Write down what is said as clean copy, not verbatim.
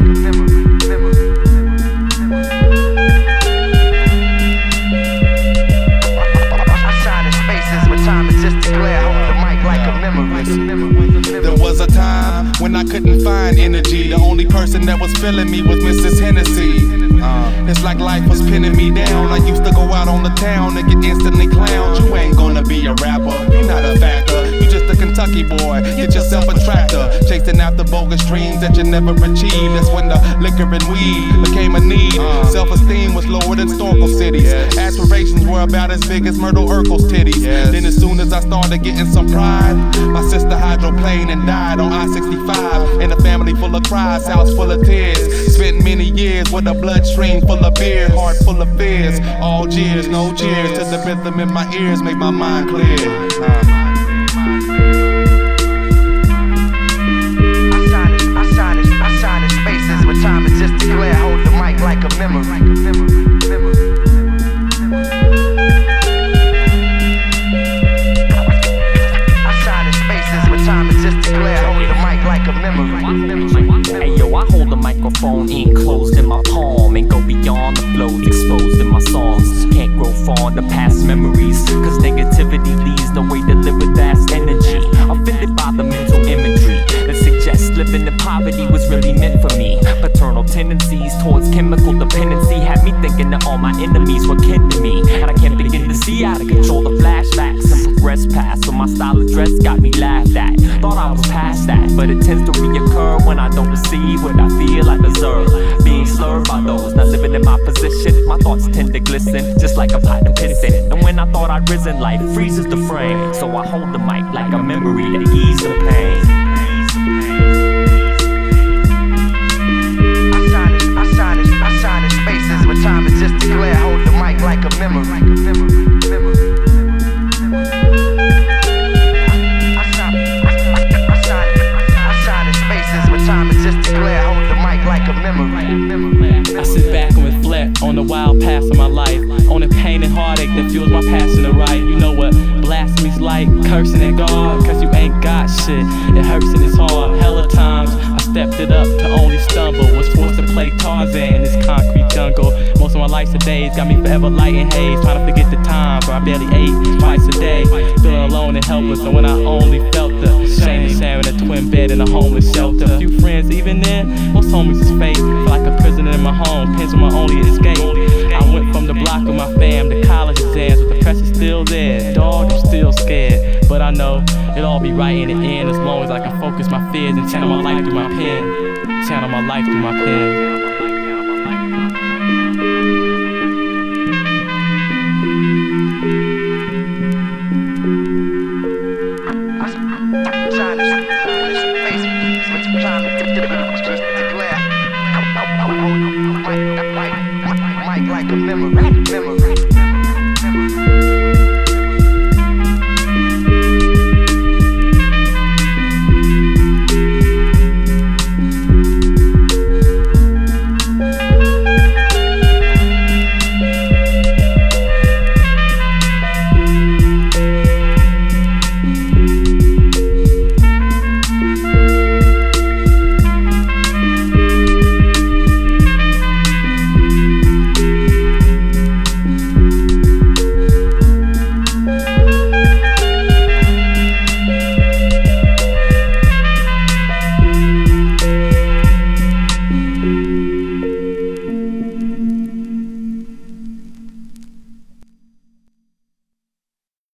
There was a time when I couldn't find energy. The only person that was feeling me was Mrs. Hennessy. It's like life was pinning me down. I used to go out on the town and get instantly clowned. You ain't gonna be a rapper, you not a factor. You just a Kentucky boy, get yourself a tractor. Chasing after bogus dreams that you never achieved. That's when the liquor and weed became a need. Self-esteem was lower than historical cities. Aspirations were about as big as Myrtle Urkel's titties. Then as soon as I started getting some pride, my sister hydroplaned and died on I-65. In a family full of cries, house full of tears. Spent many years with a bloodstream full of beer, heart full of fears. All jeers, no cheers to the rhythm in my ears, make my mind clear. I shine in spaces where time is just a glare. Hold the mic like a memory. Hey yo, I hold the microphone enclosed in my palm and go beyond the flows exposed in my songs. Can't grow fond of past memories, cause negativity leaves no way to live with vast energy. Offended by the mental imagery that suggests living in poverty was really meant for me. Paternal tendencies towards chemical dependency had me thinking that all my enemies were kin to me. And I can't begin to see how to control the flashbacks and progress past. So my style of dress got me laughed at. Thought I was past that, but it tends to reoccur when I don't receive what I feel I deserve. Being slurred by those not living in my position, my thoughts tend to glisten just like a pot of piston. And when I thought I'd risen, life freezes the frame. So I hold the mic like a memory to ease the pain. I shine in spaces where time is just a glare. Hold the mic like a memory. I sit back and reflect on the wild past of my life, on the pain and heartache that fuels my passion to write. You know what blasphemy's like, cursing at God, cause you ain't got shit. It hurts and it's hard. Hella times I stepped it up to only stumble, was forced to play Tarzan in this concrete jungle. Most of my life's days got me forever light and haze, trying to forget the times where I barely ate twice a day, feeling alone and helpless. And when I only felt the shame of sharing a twin bed in a homeless shelter. A few friends, even then, most homies is fake. Feel like a prisoner in my home, pins were my only escape. I went from the block of my fam to college exams, but the pressure's still there. Dog, I'm still scared, but I know it'll all be right in the end as long as I can focus my fears and channel my life through my pen. Channel my life through my pen. Like a memory.